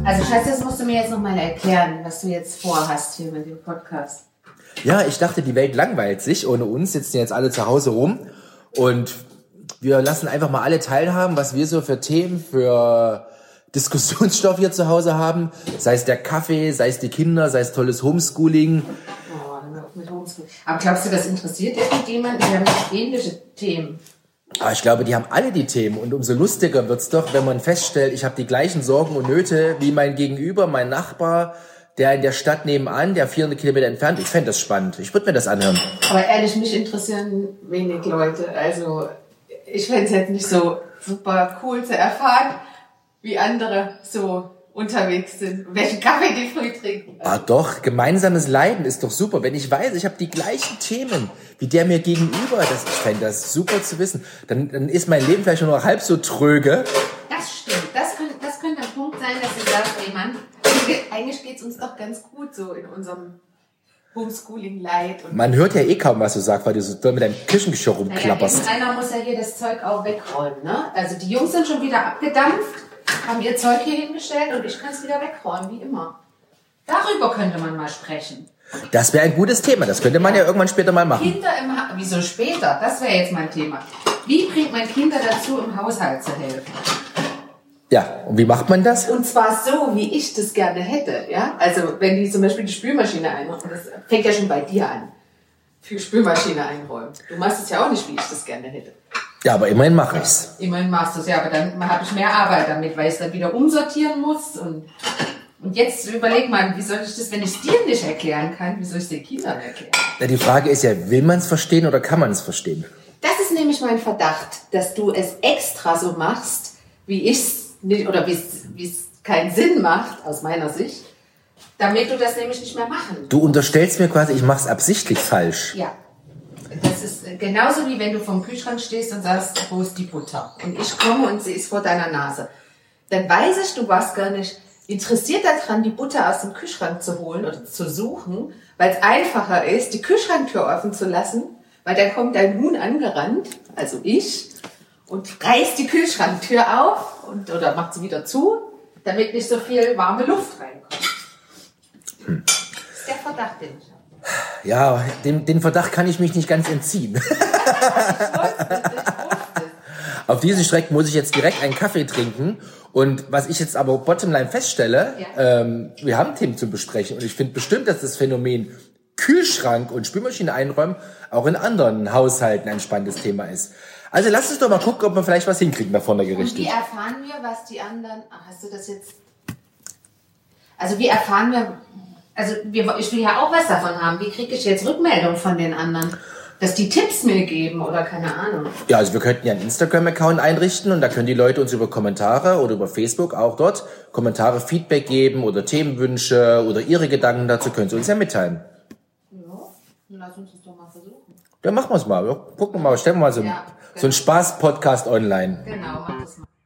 Also Schatz, das musst du mir jetzt nochmal erklären, was du jetzt vorhast hier mit dem Podcast. Ja, ich dachte, die Welt langweilt sich ohne uns, sitzen jetzt alle zu Hause rum und wir lassen einfach mal alle teilhaben, was wir so für Themen, für Diskussionsstoff hier zu Hause haben. Sei es der Kaffee, sei es die Kinder, sei es tolles Homeschooling. Mit Homeschooling. Aber glaubst du, das interessiert irgendjemanden? Wir haben ähnliche Themen. Aber ich glaube, die haben alle die Themen und umso lustiger wird's doch, wenn man feststellt, ich habe die gleichen Sorgen und Nöte wie mein Gegenüber, mein Nachbar, der in der Stadt nebenan, der 400 Kilometer entfernt. Ich fände das spannend. Ich würde mir das anhören. Aber ehrlich, mich interessieren wenig Leute. Also ich fände es jetzt nicht so super cool zu erfahren, wie andere so unterwegs sind, welchen Kaffee die früh trinken. Ah doch, gemeinsames Leiden ist doch super. Wenn ich weiß, ich habe die gleichen Themen wie der mir gegenüber, ich fände das super zu wissen. Dann ist mein Leben vielleicht nur noch halb so tröge. Das stimmt. Das könnte ein Punkt sein, dass du sagst, ey Mann, eigentlich geht's uns doch ganz gut so in unserem Homeschooling-Light. Man hört ja eh kaum, was du sagst, weil du so doll mit deinem Küchengeschirr rumklapperst. Naja, einer muss ja hier das Zeug auch wegräumen, ne? Also die Jungs sind schon wieder abgedampft, haben ihr Zeug hier hingestellt und ich kann es wieder wegräumen, wie immer. Darüber könnte man mal sprechen. Das wäre ein gutes Thema, das könnte man ja irgendwann später mal machen. Kinder wieso später? Das wäre jetzt mein Thema. Wie bringt man Kinder dazu, im Haushalt zu helfen? Ja, und wie macht man das? Und zwar so, wie ich das gerne hätte, ja? Also, wenn die zum Beispiel die Spülmaschine einräumen, das fängt ja schon bei dir an. Für Spülmaschine einräumen. Du machst es ja auch nicht, wie ich das gerne hätte. Ja, aber immerhin mache ich's. Immerhin machst du es, ja, aber dann habe ich mehr Arbeit damit, weil ich es dann wieder umsortieren muss und jetzt überleg mal, wie soll ich das, wenn ich es dir nicht erklären kann, wie soll ich es den Kindern erklären? Ja, die Frage ist ja, will man es verstehen oder kann man es verstehen? Das ist nämlich mein Verdacht, dass du es extra so machst, wie ich es nicht, oder wie es keinen Sinn macht, aus meiner Sicht, damit du das nämlich nicht mehr machen. Du unterstellst mir quasi, ich mache es absichtlich falsch. Ja. Das ist genauso wie wenn du vom Kühlschrank stehst und sagst, wo ist die Butter? Und ich komme und sie ist vor deiner Nase. Dann weiß ich, du warst gar nicht interessiert daran, die Butter aus dem Kühlschrank zu holen oder zu suchen, weil es einfacher ist, die Kühlschranktür offen zu lassen, weil dann kommt dein Huhn angerannt, also ich, und reißt die Kühlschranktür auf oder macht sie wieder zu, damit nicht so viel warme Luft reinkommt. Das ist der Verdacht, den ich habe. Ja, den Verdacht kann ich mich nicht ganz entziehen. Ich wusste es. Auf diesen Streck muss ich jetzt direkt einen Kaffee trinken. Und was ich jetzt aber bottomline feststelle, wir haben Themen zu besprechen. Und ich finde bestimmt, dass das Phänomen Kühlschrank und Spülmaschine einräumen auch in anderen Haushalten ein spannendes Thema ist. Also lass uns doch mal gucken, ob wir vielleicht was hinkriegen da vorne gerichtet. Und wie erfahren wir, was die anderen... hast du das jetzt... Also wie erfahren wir... Also ich will ja auch was davon haben. Wie kriege ich jetzt Rückmeldung von den anderen? Dass die Tipps mir geben oder keine Ahnung. Ja, also wir könnten ja einen Instagram-Account einrichten und da können die Leute uns über Kommentare oder über Facebook auch dort Kommentare, Feedback geben oder Themenwünsche oder ihre Gedanken dazu können sie uns ja mitteilen. Ja, dann lass uns das doch mal versuchen. Dann machen wir es mal. Wir gucken mal, stellen wir mal so einen Spaß-Podcast online. Genau, mach das mal.